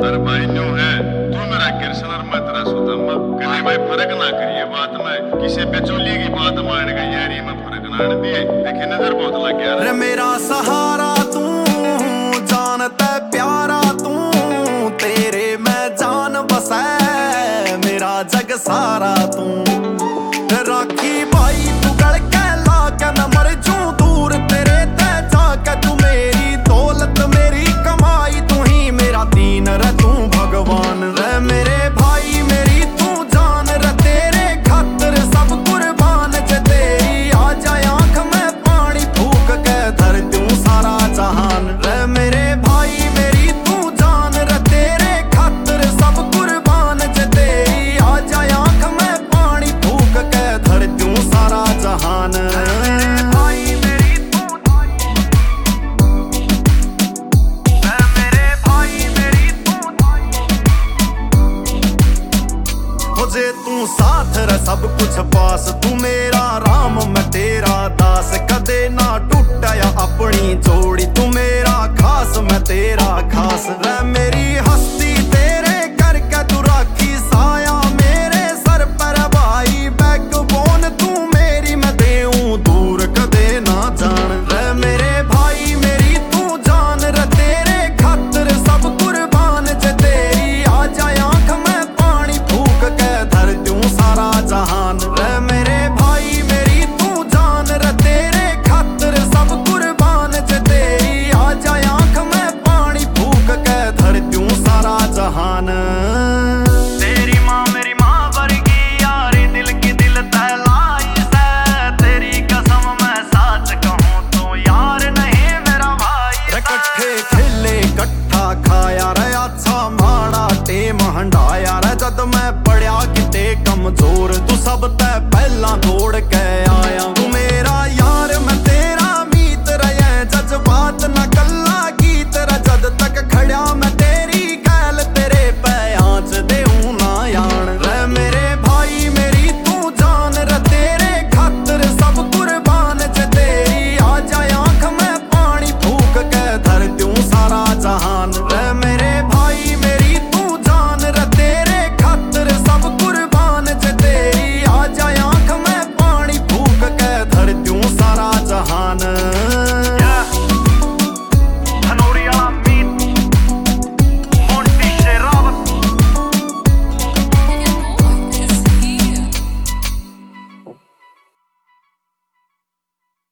पर भाई न्यू है तू मेरा कृष्ण और मैं तेरा सुदामा। कभी भाई फर्क ना करिए बात में, किसी बेचौली की बात मान गई यारी में फर्क ना दिए। देखे नजर बहुत लग गया रे मेरा सहारा तू, जानता प्यारा तू, तेरे मैं जान बसा मेरा जग सारा तू। राखी भाई तू गल के ला के मैं मर जू दूर तेरे ते जाके। तू मेरी दौलत मेरी कमाई, तू ही मेरा दीन रे तू भगवान रे। मेरे भाई मेरी तू जान रे, तेरे खातिर सब कुर्बान। जे तेरी आ जाए आंख में पानी फूक के धर दूं सारा जहान रे। मेरे भाई मेरी तू जान रे, तेरे खातिर सब कुर्बान। जे तेरी आ जाए आंख में पानी फूक के धर दूं सारा जहान। जे तू साथ रे सब कुछ पास, तू मेरा राम मैं तेरा दास। कदे ना टूटा अपनी जोड़ी, तू मेरा खास मैं तेरा खास रे। मेरी हस्ती तेरे करके तू राखी साया मेरे सर पर भाई। बैकबोन तू मेरी मैं देऊं दूर कदे ना जान रे। मेरे भाई मेरी तू जान रे, तेरे खातिर सब कुर्बान। जे तेरी आ जाए आंख में पानी फूक के धर दूं सारा जहान रे। मेरे भाई मेरी तू जान रे, तेरे खातिर सब कुर्बान। जे तेरी आ जाए आंख में पानी फूक के धर दूं सारा जहान। तेरी माँ मेरी माँ वर्गी यारी, दिल की दिल तहलाई से। तेरी कसम मैं सच कहूँ तो यार नहीं मेरा भाई। इकट्ठे खेले इकट्ठा खाया रे, अच्छा माड़ा टेम हंडाया रे। जद मैं पढ़िया किते कमजोर, तू सब ते पहला दो